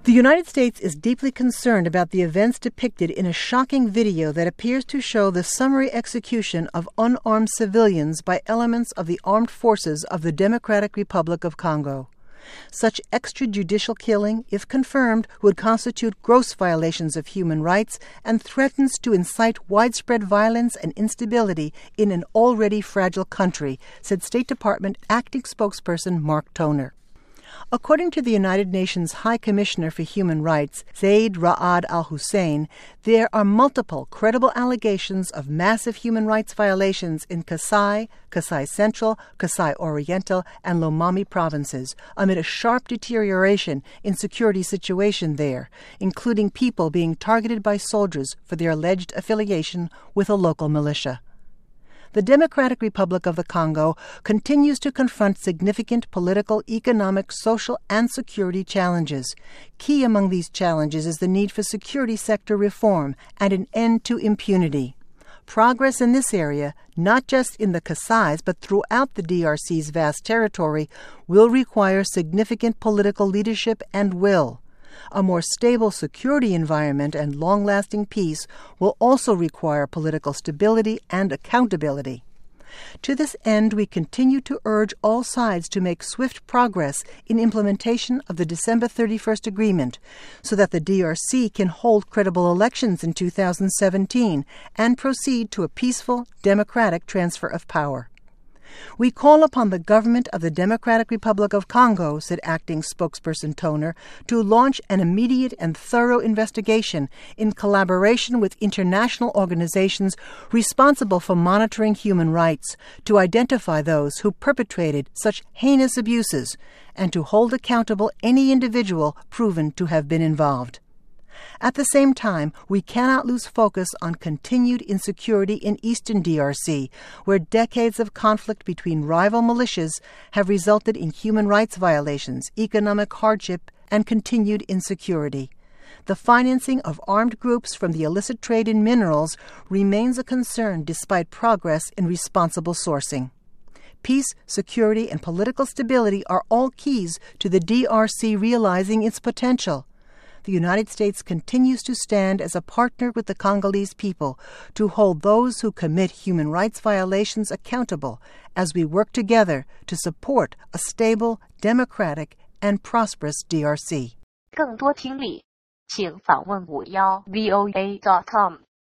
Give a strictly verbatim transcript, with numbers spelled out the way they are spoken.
The United States is deeply concerned about the events depicted in a shocking video that appears to show the summary execution of unarmed civilians by elements of the armed forces of the Democratic Republic of Congo. Such extrajudicial killing, if confirmed, would constitute gross violations of human rights and threatens to incite widespread violence and instability in an already fragile country, said State Department acting spokesperson Mark Toner. According to the United Nations High Commissioner for Human Rights, Zeid Ra'ad al-Hussein, there are multiple credible allegations of massive human rights violations in Kasai, Kasai Central, Kasai Oriental, and Lomami provinces, amid a sharp deterioration in security situation there, including people being targeted by soldiers for their alleged affiliation with a local militia. The Democratic Republic of the Congo continues to confront significant political, economic, social, and security challenges. Key among these challenges is the need for security sector reform and an end to impunity. Progress in this area, not just in the Kasais but throughout the D R C's vast territory, will require significant political leadership and will. A more stable security environment and long-lasting peace will also require political stability and accountability. To this end, we continue to urge all sides to make swift progress in implementation of the December thirty-first agreement so that the D R C can hold credible elections in two thousand seventeen and proceed to a peaceful, democratic transfer of power. We call upon the government of the Democratic Republic of Congo, said acting spokesperson Toner, to launch an immediate and thorough investigation in collaboration with international organizations responsible for monitoring human rights, to identify those who perpetrated such heinous abuses, and to hold accountable any individual proven to have been involved. At the same time, we cannot lose focus on continued insecurity in eastern D R C, where decades of conflict between rival militias have resulted in human rights violations, economic hardship, and continued insecurity. The financing of armed groups from the illicit trade in minerals remains a concern despite progress in responsible sourcing. Peace, security, and political stability are all keys to the D R C realizing its potential. The United States continues to stand as a partner with the Congolese people to hold those who commit human rights violations accountable as we work together to support a stable, democratic, and prosperous D R C. 更多听力，请访问五幺 V O A dot com。